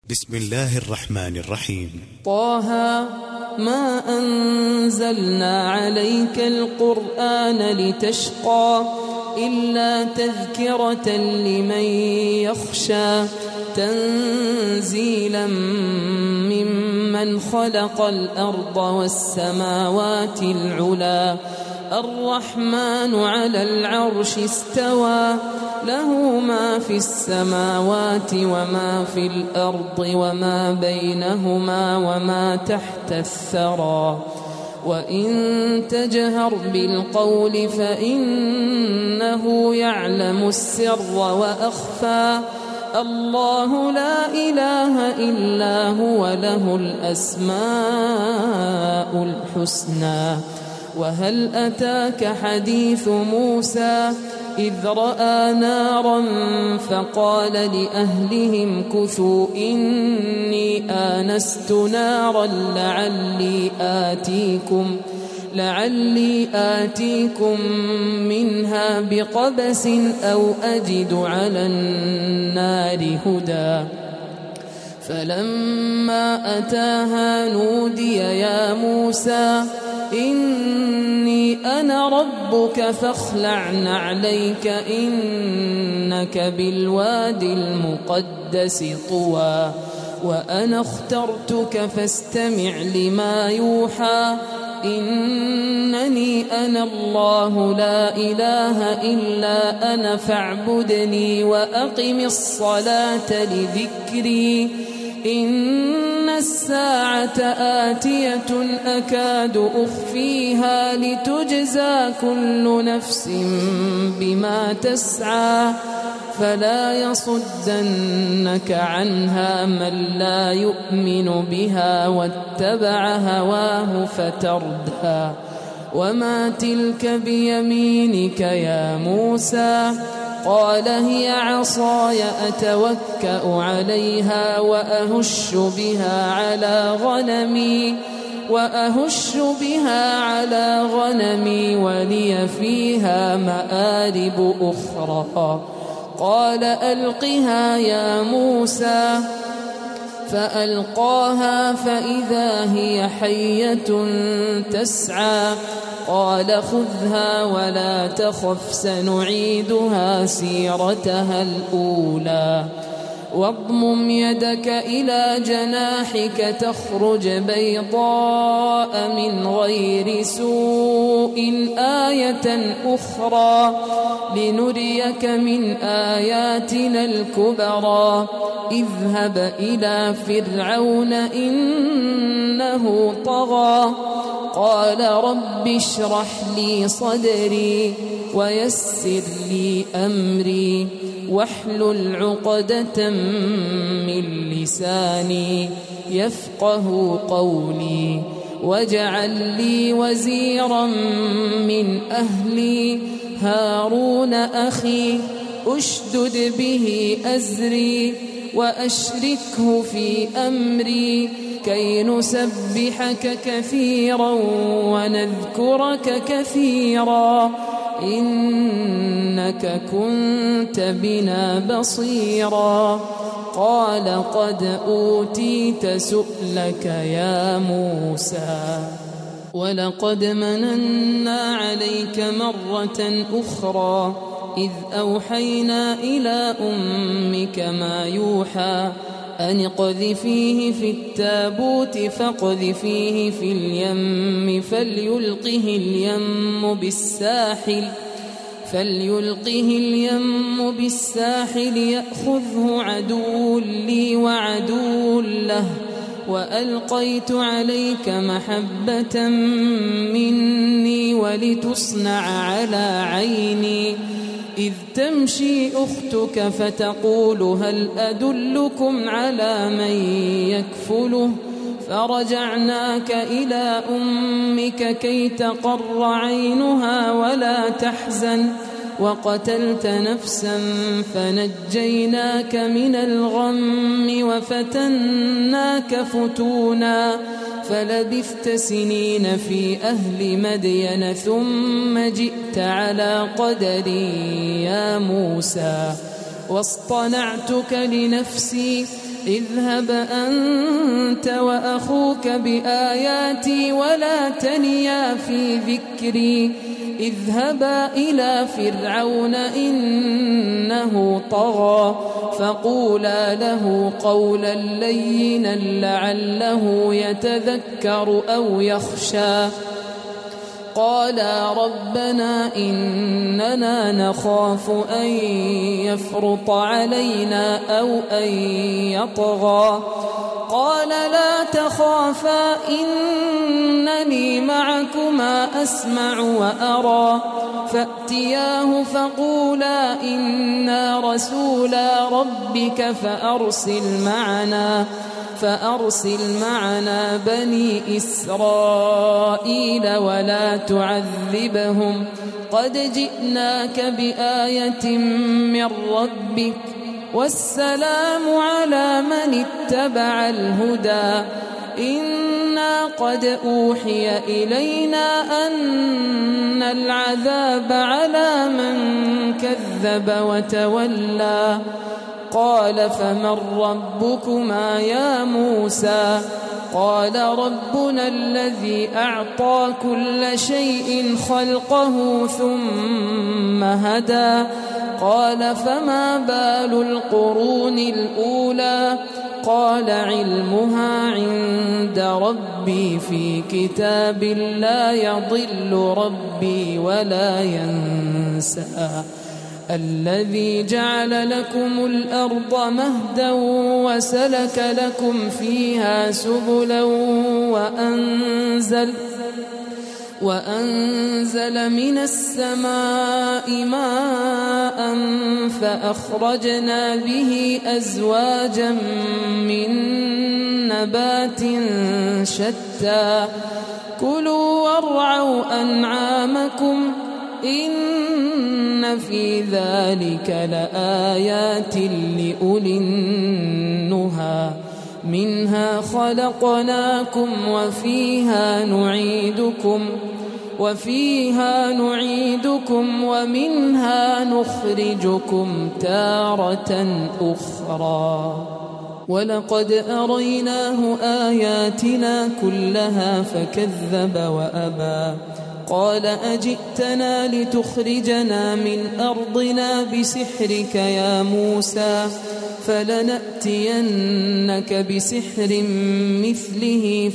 بسم الله الرحمن الرحيم. طه ما أنزلنا عليك القرآن لتشقى إلا تذكرة لمن يخشى تنزيلا ممن خلق الأرض والسماوات العلا الرحمن على العرش استوى له ما في السماوات وما في الأرض وما بينهما وما تحت الثرى وإن تجهر بالقول فإنه يعلم السر وأخفى الله لا إله إلا هو له الأسماء الحسنى وهل أتاك حديث موسى إذ رأى نارا فقال لأهلهم كثوا إني آنست نارا لعلي آتيكم منها بقبس أو أجد على النار هدى فلما أتاها نودي يا موسى إني أنا ربك فاخلع نعليك إنك بالواد المقدس طوى وأنا اخترتك فاستمع لما يوحى إنني أنا الله لا إله إلا أنا فاعبدني وأقم الصلاة لذكري إن الساعة آتية أكاد أخفيها لتجزى كل نفس بما تسعى فلا يصدنك عنها من لا يؤمن بها واتبع هواه فتردى وما تلك بيمينك يا موسى قال هي عصاي أتوكأ عليها وأهش بها على غنمي ولي فيها مآرب أخرى قال ألقها يا موسى فألقاها فإذا هي حية تسعى قال خذها ولا تخف سنعيدها سيرتها الأولى واضمم يدك إلى جناحك تخرج بيضاء من غير سوء آية أخرى لنريك من آياتنا الكبرى اذهب إلى فرعون إنه طغى قال رب اشرح لي صدري ويسر لي أمري واحلل عقدة من لساني يفقه قولي واجعل لي وزيرا من أهلي هارون أخي أشدد به أزري وأشركه في أمري كي نسبحك كثيرا ونذكرك كثيرا إنك كنت بنا بصيرا قال قد أوتيت سؤلك يا موسى ولقد مننا عليك مرة أخرى إذ أوحينا إلى أمك ما يوحى أن اقذفيه في التابوت فاقذفيه في اليم فليلقه اليم بالساحل يأخذه عدو لي وعدو له وألقيت عليك محبة مني ولتصنع على عيني إذ تمشي أختك فتقول هل أدلكم على من يكفله فرجعناك إلى أمك كي تقر عينها ولا تحزن وقتلت نفسا فنجيناك من الغم وفتناك فتونا فلبثت سنين في أهل مدين ثم جئت على قدري يا موسى واصطنعتك لنفسي اذهب أنت وأخوك بآياتي ولا تنيا في ذكري اذهبا إلى فرعون إنه طغى فقولا له قولا لينا لعله يتذكر أو يخشى قالا ربنا إننا نخاف أن يفرط علينا أو أن يطغى قال لا تخافا إنني معكما أسمع وأرى فأتياه فقولا إنا رسولا ربك فأرسل معنا بني إسرائيل ولا تعذبهم قد جئناك بآية من ربك والسلام على من اتبع الهدى إنا قد أوحي إلينا أن العذاب على من كذب وتولى قال فمن ربكما يا موسى قال ربنا الذي أعطى كل شيء خلقه ثم هدى قال فما بال القرون الأولى قال علمها عند ربي في كتاب لا يضل ربي ولا ينسى الذي جعل لكم الأرض مهدا وسلك لكم فيها سبلا وأنزل من السماء ماء فأخرجنا به أزواجا من نبات شتى كلوا وارعوا أنعامكم إن في ذلك لآيات لأولي النهى منها خلقناكم وفيها نعيدكم ومنها نخرجكم تارة أخرى ولقد أريناه آياتنا كلها فكذب وأبى قال أجئتنا لتخرجنا من أرضنا بسحرك يا موسى فلنأتينك بسحر مثله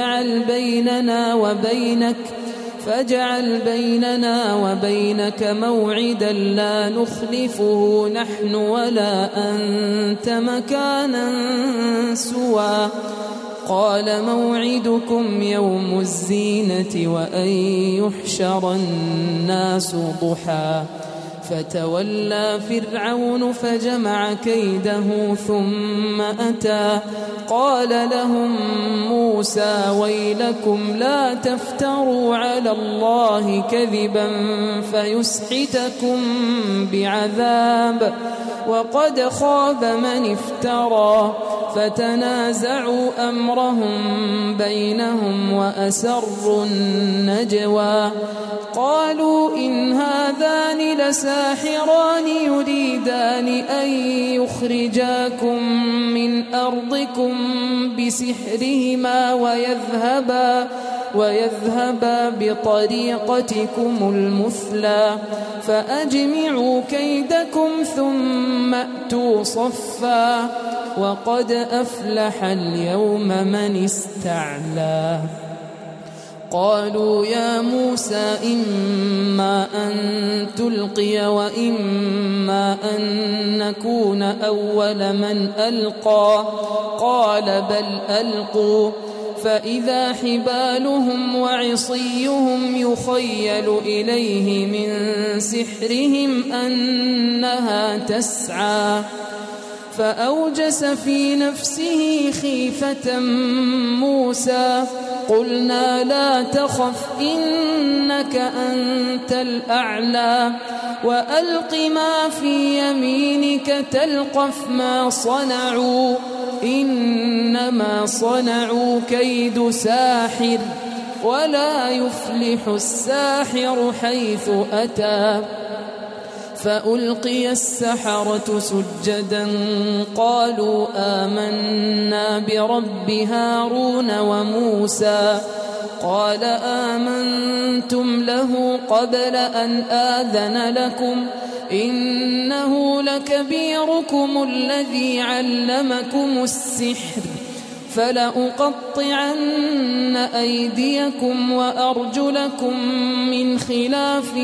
فاجعل بيننا وبينك موعدا لا نخلفه نحن ولا أنت مكانا سوى قال موعدكم يوم الزينة وأن يحشر الناس ضحى فتولى فرعون فجمع كيده ثم أتى قال لهم موسى ويلكم لا تفتروا على الله كذبا فيسحتكم بعذاب وقد خاب من افترى فتنازعوا أمرهم بينهم وأسروا النجوى قالوا إن هذان لساحران يريدان أن يخرجاكم من أرضكم بسحرهما ويذهبا بطريقتكم المثلى فأجمعوا كيدكم ثم أتوا صفا وقد أفلح اليوم من استعلى قالوا يا موسى إما أن تلقي وإما أن نكون أول من ألقى قال بل ألقوا فإذا حبالهم وعصيهم يخيل إليه من سحرهم أنها تسعى فأوجس في نفسه خيفة موسى قلنا لا تخف إنك أنت الأعلى وألق ما في يمينك تلقف ما صنعوا إنما صنعوا كيد ساحر ولا يفلح الساحر حيث أتى فألقي السحرة سجدا قالوا آمنا برب هارون وموسى قال آمنتم له قبل أن آذن لكم إنه لكبيركم الذي علمكم السحر فلأقطعن أيديكم وأرجلكم من خلاف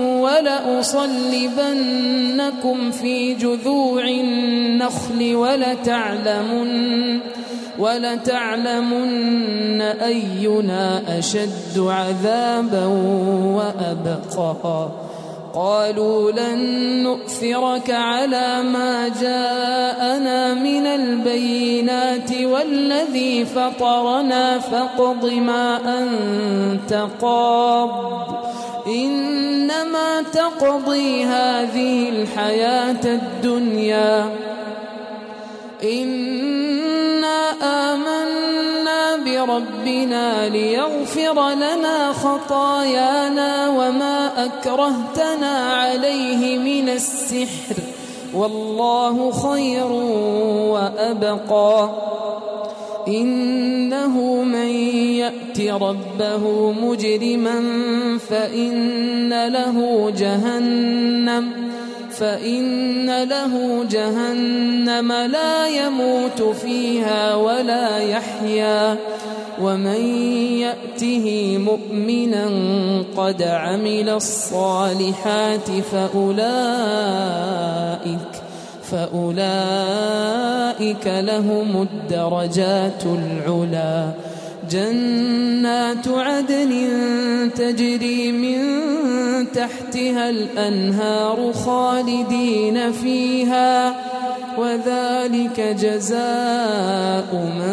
ولأصلبنكم في جذوع النخل ولتعلمن أينا أشد عذابا وأبقى قالوا لن نؤثرك على ما جاءنا من البينات والذي فطرنا فاقض ما أنت قاض إنما تقضي هذه الحياة الدنيا إنا آمنا بربنا ليغفر لنا خطايانا وما أكرهتنا عليه من السحر والله خير وأبقى إنه من يأت ربه مجرما فإن له جهنم لا يموت فيها ولا يحيا ومن يأته مؤمنا قد عمل الصالحات فأولئك لهم الدرجات العلى جنات عدن تجري من تحتها الأنهار خالدين فيها وذلك جزاء من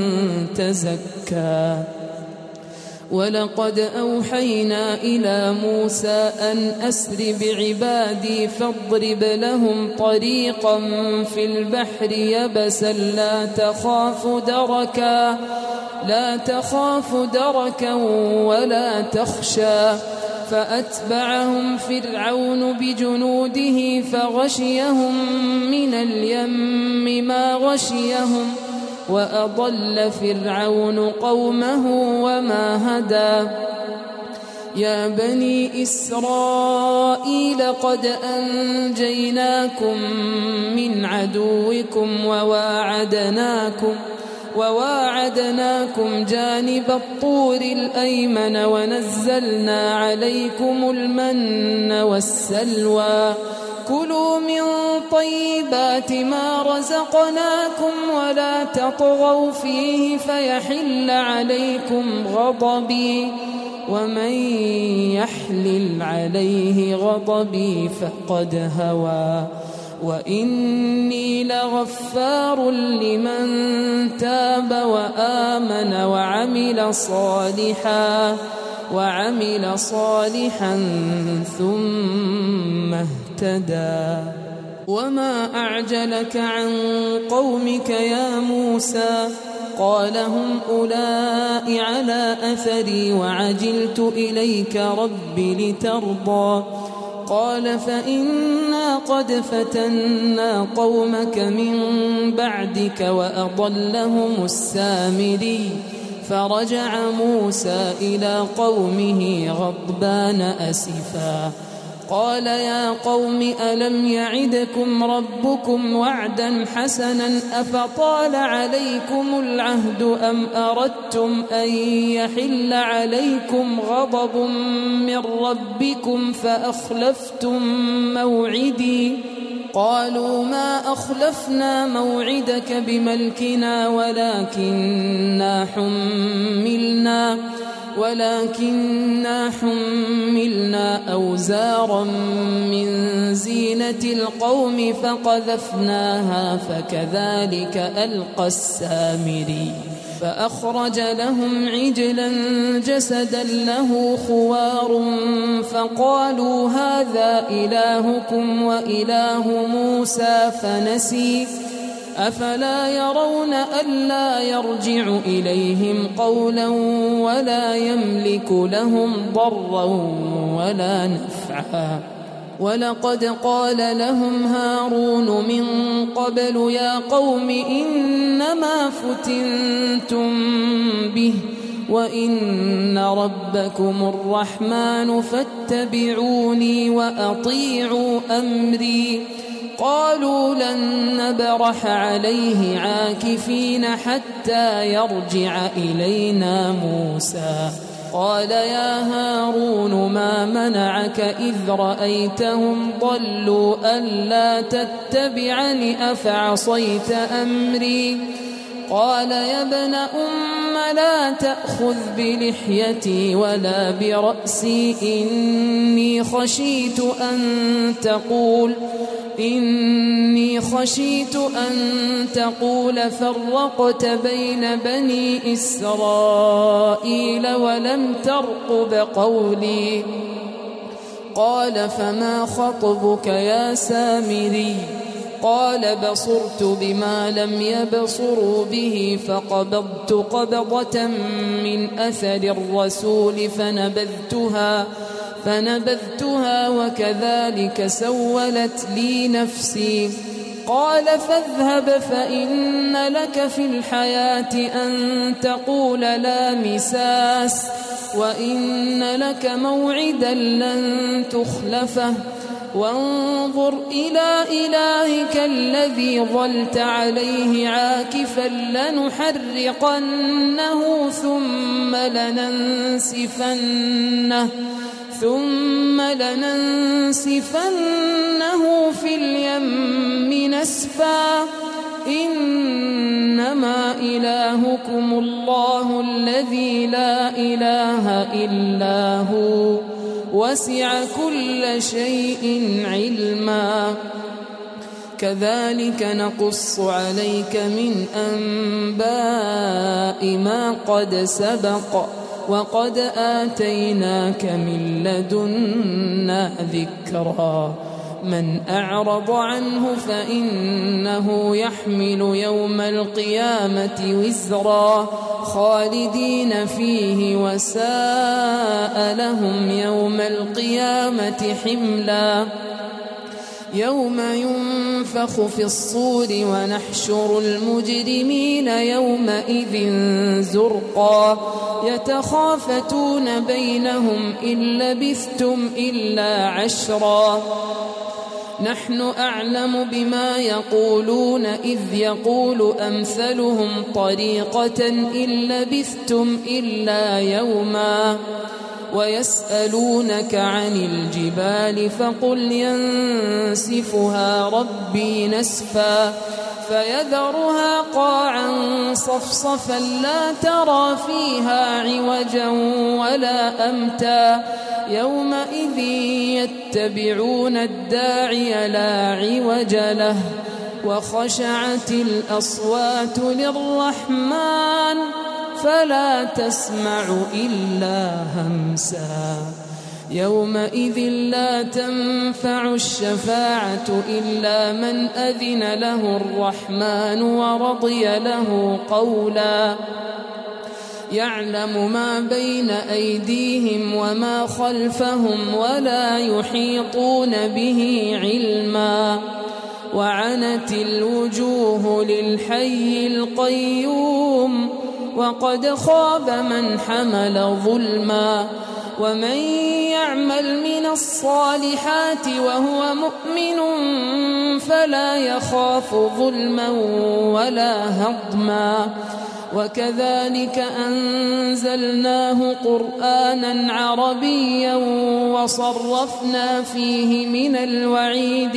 تزكى ولقد أوحينا إلى موسى أن أسر بعبادي فاضرب لهم طريقا في البحر يبسا لا تخاف دركا ولا تخشى فأتبعهم فرعون بجنوده فغشيهم من اليم ما غشيهم وأضل فرعون قومه وما هدى يا بني إسرائيل قد أنجيناكم من عدوكم وواعدناكم جانب الطور الأيمن ونزلنا عليكم المن والسلوى كلوا من طيبات ما رزقناكم ولا تطغوا فيه فيحل عليكم غضبي ومن يحلل عليه غضبي فقد هوى وإني لغفار لمن تاب وآمن وعمل صالحا ثم اهتدى وما أعجلك عن قومك يا موسى قال هم أولئك على أثري وعجلت إليك رب لترضى قال فإنا قد فتنا قومك من بعدك وأضلهم السامري فرجع موسى إلى قومه غضبان أسفا قال يا قوم ألم يعدكم ربكم وعدا حسنا أفطال عليكم العهد أم أردتم أن يحل عليكم غضب من ربكم فأخلفتم موعدي قالوا ما أخلفنا موعدك بملكنا ولكننا حملنا أوزارا من زينة القوم فقذفناها فكذلك ألقى السامري فأخرج لهم عجلا جسدا له خوار فقالوا هذا إلهكم وإله موسى فنسي أفلا يرون ألا يرجع إليهم قولا ولا يملك لهم ضرا ولا نفعا ولقد قال لهم هارون من قبل يا قوم إنما فتنتم به وإن ربكم الرحمن فاتبعوني وأطيعوا أمري. قالوا لن نبرح عليه عاكفين حتى يرجع إلينا موسى. قال يا هارون ما منعك إذ رأيتهم ضلوا ألا تتبعني أفعصيت أمري. قال يا ابن أم لا تأخذ بلحيتي ولا برأسي إني خشيت أن تقول فرقت بين بني إسرائيل ولم ترقب قولي. قال فما خطبك يا سامري؟ قال بصرت بما لم يبصروا به فقبضت قبضة من أثر الرسول فنبذتها وكذلك سولت لي نفسي. قال فاذهب فإن لك في الحياة أن تقول لا مساس وإن لك موعدا لن تخلفه وانظر إلى إلهك الذي ظلت عليه عاكفا لنحرقنه ثم لننسفنه في اليم نسفا. إنما إلهكم الله الذي لا إله إلا هو وسع كل شيء علما. كذلك نقص عليك من أنباء ما قد سبق وقد آتيناك من لدنا ذكرا. من أعرض عنه فإنه يحمل يوم القيامة وزرا خالدين فيه وساء لهم يوم القيامة حملا. يوم ينفخ في الصور ونحشر المجرمين يومئذ زرقا يتخافتون بينهم إن لبثتم إلا عشرا. نحن أعلم بما يقولون إذ يقول أمثلهم طريقة إن لبثتم إلا يوما. ويسألونك عن الجبال فقل ينسفها ربي نسفا فيذرها قاعا صفصفا لا ترى فيها عوجا ولا أمتا. يومئذ يتبعون الداعي لا عوج له وخشعت الأصوات للرحمن فلا تسمع إلا همسا. يومئذ لا تنفع الشفاعة إلا من أذن له الرحمن ورضي له قولا. يعلم ما بين أيديهم وما خلفهم ولا يحيطون به علما. وعنت الوجوه للحي القيوم وقد خاب من حمل ظلما. ومن يعمل من الصالحات وهو مؤمن فلا يخاف ظلما ولا هضما. وكذلك أنزلناه قرآنا عربيا وصرفنا فيه من الوعيد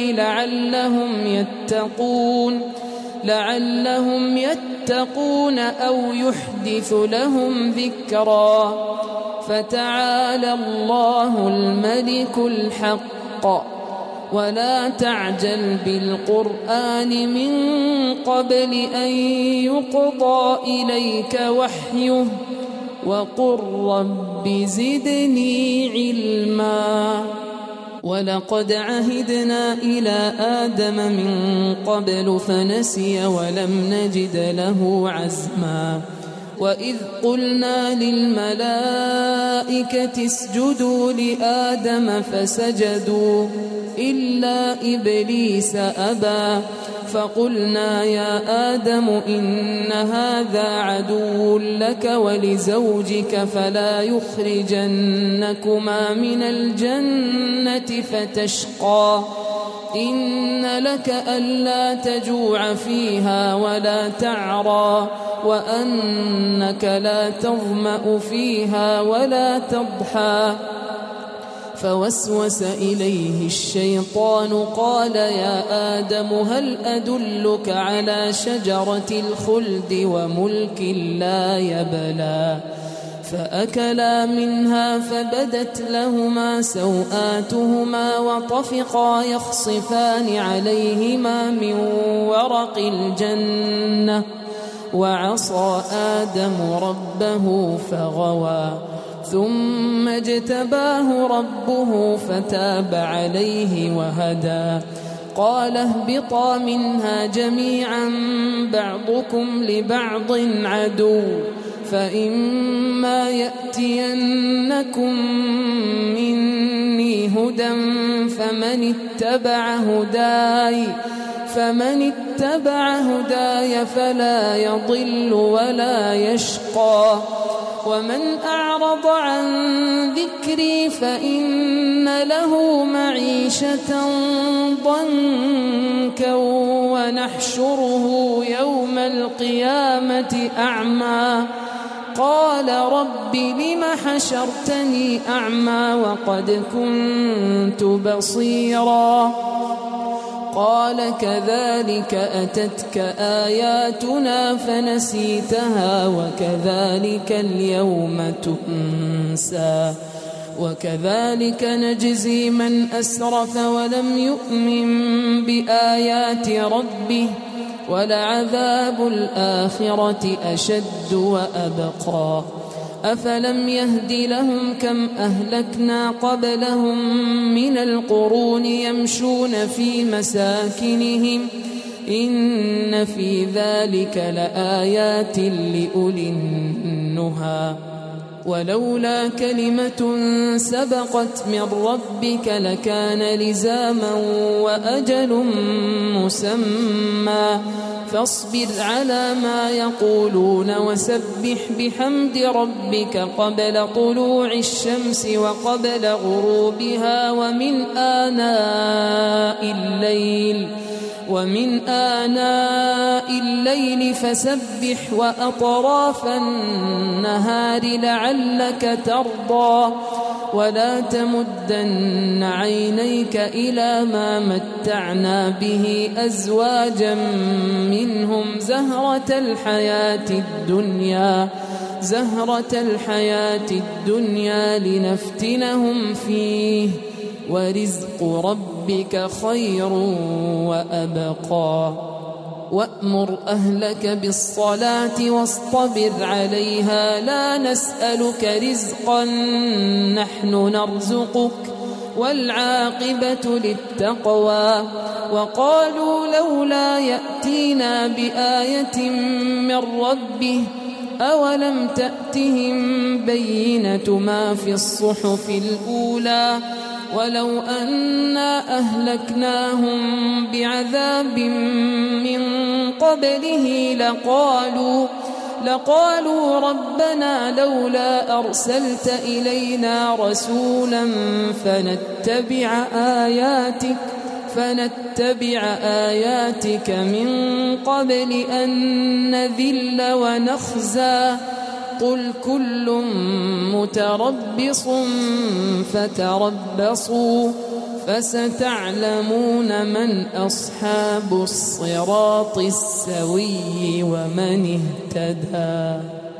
لعلهم يتقون أو يحدث لهم ذكرا. فتعالى الله الملك الحق ولا تعجل بالقرآن من قبل أن يقضى إليك وحيه وقل رب زدني علما. ولقد عهدنا إلى آدم من قبل فنسي ولم نجد له عزما. وإذ قلنا للملائكة اسجدوا لآدم فسجدوا إلا إبليس أبى فقلنا يا آدم إن هذا عدو لك ولزوجك فلا يخرجنكما من الجنة فتشقى إن لك ألا تجوع فيها ولا تعرى وأنك لا تظمأ فيها ولا تضحى فوسوس إليه الشيطان قال يا آدم هل أدلك على شجرة الخلد وملك لا يبلى فأكلا منها فبدت لهما سوآتهما وطفقا يخصفان عليهما من ورق الجنة وعصى آدم ربه فغوى ثم اجتباه ربه فتاب عليه وهدى قال اهبطا منها جميعا بعضكم لبعض عدو فإما يأتينكم مني هدى فمن اتبع هداي فلا يضل ولا يشقى ومن أعرض عن ذكري فإن له معيشة ضنكا ونحشره يوم القيامة أعمى قال رب لم حشرتني أعمى وقد كنت بصيرا قال كذلك أتتك آياتنا فنسيتها وكذلك اليوم تنسى وكذلك نجزي من أسرف ولم يؤمن بآيات ربه ولعذاب الآخرة أشد وأبقى أفلم يهد لهم كم أهلكنا قبلهم من القرون يمشون في مساكنهم إن في ذلك لآيات لأولي النهى ولولا كلمة سبقت من ربك لكان لزاما وأجل مسمى فاصبر على ما يقولون وسبح بحمد ربك قبل طلوع الشمس وقبل غروبها ومن آناء الليل فسبح وأطراف النهار لعلك ترضى ولا تمدن عينيك إلى ما متعنا به أزواجا منهم زهرة الحياة الدنيا لنفتنهم فيه ورزق ربك خير وأبقى وأمر أهلك بالصلاة واصطبر عليها لا نسألك رزقا نحن نرزقك والعاقبة للتقوى وقالوا لولا يأتينا بآية من ربه أولم تأتهم بينة ما في الصحف الأولى ولو أنا أهلكناهم بعذاب من قبله لقالوا ربنا لولا أرسلت إلينا رسولا فنتبع آياتك من قبل أن نذل ونخزى قل كل متربص فتربصوا فستعلمون من أصحاب الصراط السوي ومن اهتدى.